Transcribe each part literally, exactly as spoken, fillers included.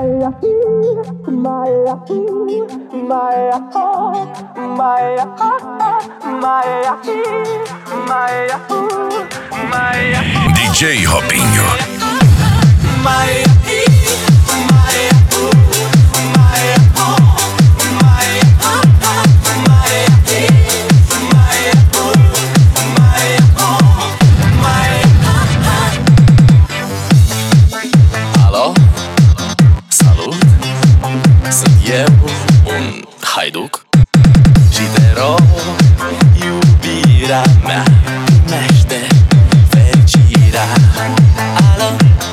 D J Robinho. Alo? Salut! Sunt eu, un haiduc și te rog, iubirea mea, primește fericirea. Alo?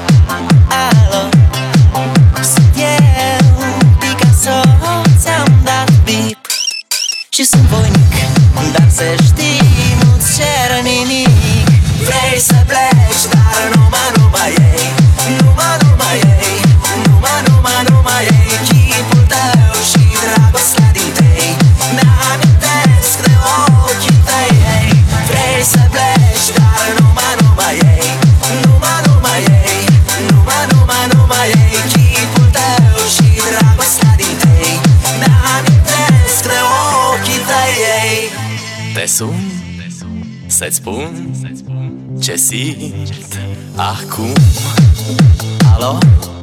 Alo? Sunt eu, Picasso, ți-am dat bip și sunt voinic, dar să știi, nu-ți cer nimic. Vrei să pleci, dar numai, numai ei, numai, numai ei, numai, numai, numai ei, chipul tău și dragostea din tei, mi-amintesc de ochii tăi, ei. Vrei să pleci, dar numai, numai ei, numai, numai ei, numai, numai, numai ei, chipul tău și dragostea din tei, mi-amintesc de ochii tăi, ei. Te sun, să-ți spun ce simt acum. Alo?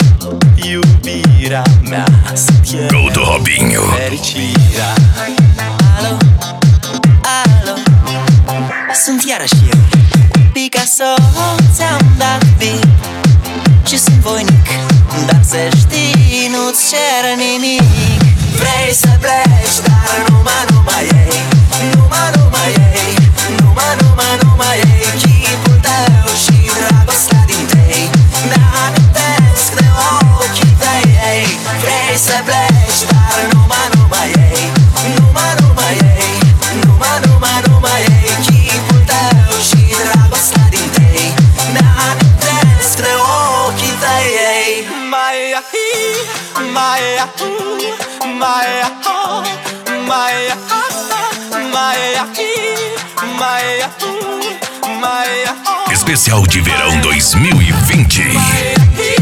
Iubirea mea, sunt eu, Go to Robinho. fericirea. Alo? Alo? Sunt iarăși eu, Picasso, ți-am dat bip și sunt voinic, dar să știi, nu-ți cer nimic. Vrei să pleci, dar numai, numai ei, numai, numai ei, numai, numai, numai ei, chipul tău și dragostea din tei, mi-amintesc de ochii tăi, ei. Vrei să pleci, dar numai, numai ei, numai, numai ei, numai, numai, numai ei, chipul tău și dragostea din tei, mi-amintesc de ochii tăi, ei. Mai ahi, mai ahu, mai aho, mai aha, mai ahi, mai ahu, mai aho. Especial de verão dois mil e vinte.